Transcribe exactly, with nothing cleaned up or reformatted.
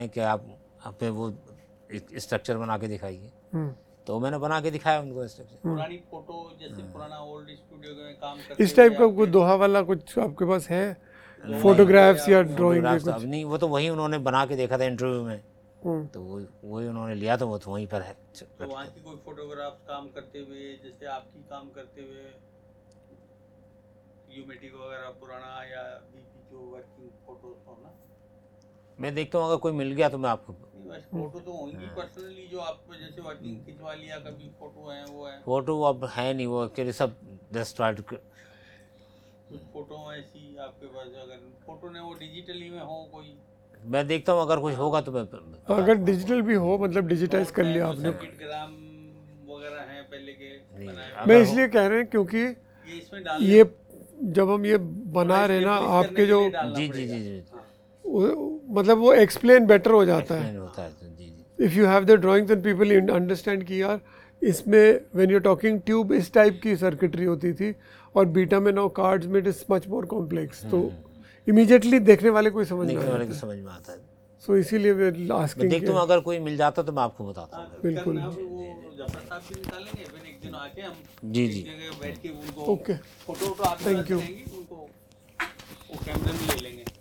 कि आप आप पे वो स्ट्रक्चर बना के दिखाइए, तो मैंने बना के दिखाया उनको स्ट्रक्चर। पुरानी फोटो जैसे पुराना ओल्ड स्टूडियो में काम करते इस टाइप हुए का आपके कोई दोहा वाला कुछ आपके पास है, दोहा फोटोग्राफ्स या या ड्राइंग के फोटोग्राफ्स कुछ? अब नहीं, वो तो वही उन्होंने बना के देखा था इंटरव्यू में, हम्म, तो वो वही उन्होंने लिया, तो वो तो वहीं पर है। तो वहाँ की कोई फोटोग्राफ काम करते हुए जैसे आपकी काम करते हुए यूमेटिक वगैरह पुराना या अभी की जो वर्किंग फोटोज हो ना, मैं देखता हूँ, अगर कोई मिल गया तो मैं आपको। नहीं बस फोटो तो होंगी पर्सनली जो आप जैसे वर्किंग खिंचवा लिया कभी फोटो है वो है, फोटो अब है नहीं, वो एक्चुअली सब जस्ट ट्राई। कुछ फोटो ऐसी आपके पास अगर फोटो ने वो डिजिटली में हो कोई, मैं देखता हूँ, अगर कुछ होगा तो मैं। अगर डिजिटल भी हो, मतलब डिजिटाइज कर लिया आपने। सर्किट ग्राम वगैरह हैं पहले के बनाए, मैं इसलिए कह रहे हैं क्योंकि ये इसमें डाल ये जब हम ये बना रहे हैं ना, इसलिए आपके जो जी जी जी जी वो- मतलब वो एक्सप्लेन बेटर हो जाता है। एक्सप्लेन होता है, तो जी जी। If you have the drawings and people understand कि यार इसमें व्हेन यू टॉकिंग ट्यूब इस टाइप की सर्किटरी होती थी, और बीटा में नो कार्ड्स में it is much more complex, तो इमीडिएटली देखने वाले कोई समझ में देखने वाले आता को है। समझ में आता है। सो इसीलिए वे मैं आस्किंग। देखता हूँ, अगर कोई मिल जाता तो मैं आपको बताता हूँ। बिल्कुल। करना भी वो जफर साहब भी निकालेंगे, फिर एक दिन आके हम जी एक जी। जगह बैठ के उनको ओके, फोटो वोटो आप Thank you. उनको वो कैमरे में ले लेंगे।